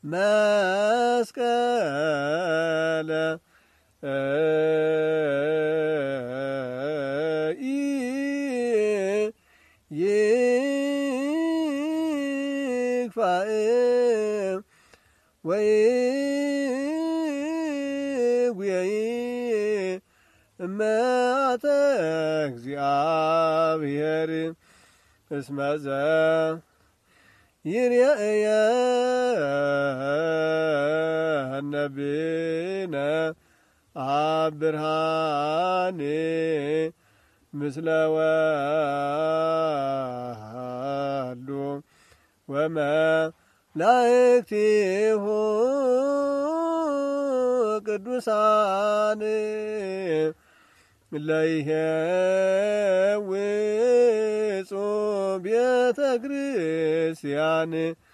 መስቀለ ይክፋእ ወይጉየይ እመአተ እግዚአብሔር እስመ ዘይርአየነ ብነ አብርሃን ምስለ ወልዱ ወመላእክቲሁ ቅዱሳን ለይሄውጹ ቤተ ክርስቲያን